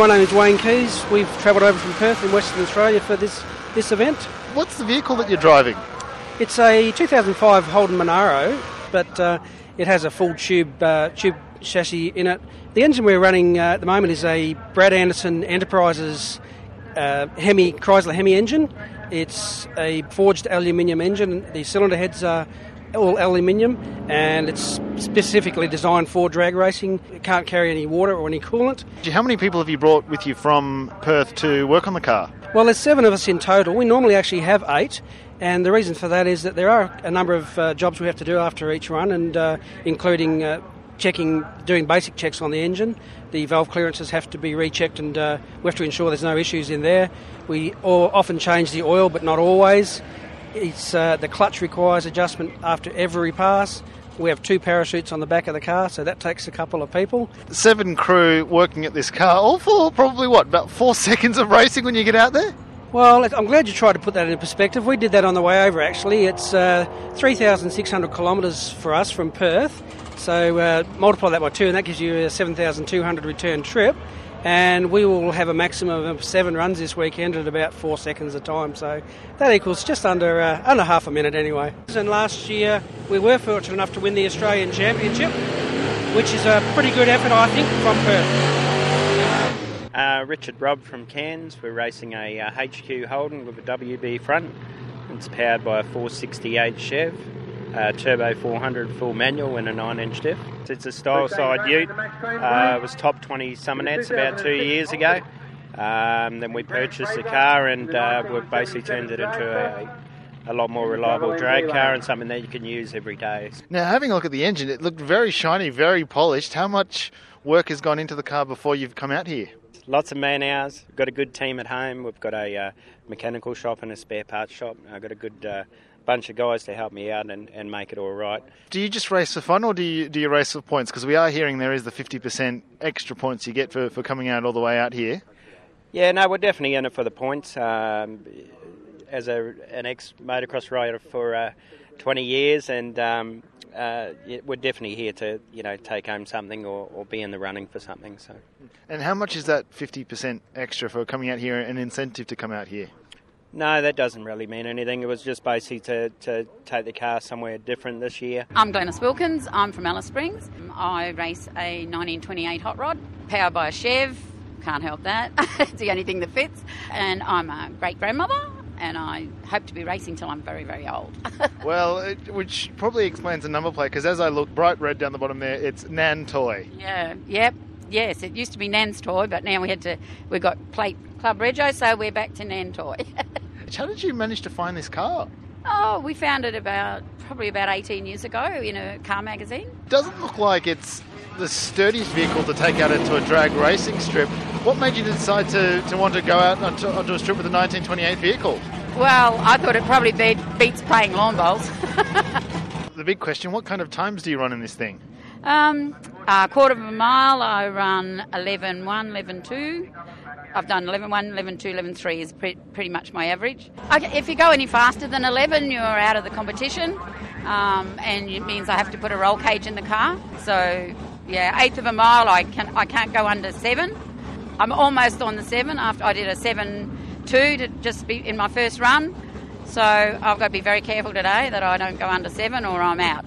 my name is Wayne Keys. We've travelled over from Perth in Western Australia for this event. What's the vehicle that you're driving? It's a 2005 Holden Monaro, but it has a full tube chassis in it. The engine we're running at the moment is a Brad Anderson Enterprises Chrysler Hemi engine. It's a forged aluminium engine. The cylinder heads are all aluminium, and it's specifically designed for drag racing. It can't carry any water or any coolant. How many people have you brought with you from Perth to work on the car? Well, there's 7 of us in total. We normally actually have 8, and the reason for that is that there are a number of jobs we have to do after each run, and including doing basic checks on the engine. The valve clearances have to be rechecked, and we have to ensure there's no issues in there. We often change the oil, but not always. The clutch requires adjustment after every pass. We have 2 parachutes on the back of the car, so that takes a couple of people. 7 crew working at this car, all for probably, about 4 seconds of racing when you get out there? Well, I'm glad you tried to put that in perspective. We did that on the way over, actually. It's 3,600 kilometres for us from Perth. So multiply that by 2, and that gives you a 7,200 return trip. And we will have a maximum of 7 runs this weekend at about 4 seconds a time. So that equals just under half a minute anyway. And last year we were fortunate enough to win the Australian Championship, which is a pretty good effort, I think, from Perth. Richard Robb from Cairns. We're racing a HQ Holden with a WB front. It's powered by a 468 Chev. Turbo 400 full manual and a 9-inch diff. It's a style side ute. It was top 20 summer nets about 2 years ago. Then we purchased the car, and we've basically turned it into a lot more reliable drag car and something that you can use every day. Now, having a look at the engine, it looked very shiny, very polished. How much work has gone into the car before you've come out here? Lots of man hours. We've got a good team at home. We've got a mechanical shop and a spare parts shop. I've got a good bunch of guys to help me out and make it all right. Do you just race for fun, or do you race for points? Because we are hearing there is the 50% extra points you get for coming out all the way out here. Yeah, no, we're definitely in it for the points. As an ex-motocross rider for 20 years, and we're definitely here to take home something or be in the running for something. So. And how much is that 50% extra for coming out here, an incentive to come out here? No, that doesn't really mean anything. It was just basically to take the car somewhere different this year. I'm Glenys Wilkins. I'm from Alice Springs. I race a 1928 hot rod, powered by a Chev. Can't help that. It's the only thing that fits. And I'm a great-grandmother, and I hope to be racing till I'm very, very old. Well, which probably explains the number plate, because as I look, bright red down the bottom there, it's Nan Toy. Yeah, yep. Yes, it used to be Nan's Toy, but now we got plate Club Rego, so we're back to Nan Toy. How did you manage to find this car? Oh, we found it probably about 18 years ago in a car magazine. Doesn't look like it's the sturdiest vehicle to take out into a drag racing strip. What made you decide to want to go out onto a strip with a 1928 vehicle? Well, I thought it probably beats playing lawn bowls. The big question, what kind of times do you run in this thing? A quarter of a mile, I run 11.1, 11.2. I've done 11.1, 11.2, 11.3 is pretty much my average. If you go any faster than 11, you're out of the competition, and it means I have to put a roll cage in the car. So, yeah, eighth of a mile, I can't go under 7. I'm almost on the 7 after I did a 7.2 to just be in my first run. So I've got to be very careful today that I don't go under 7 or I'm out.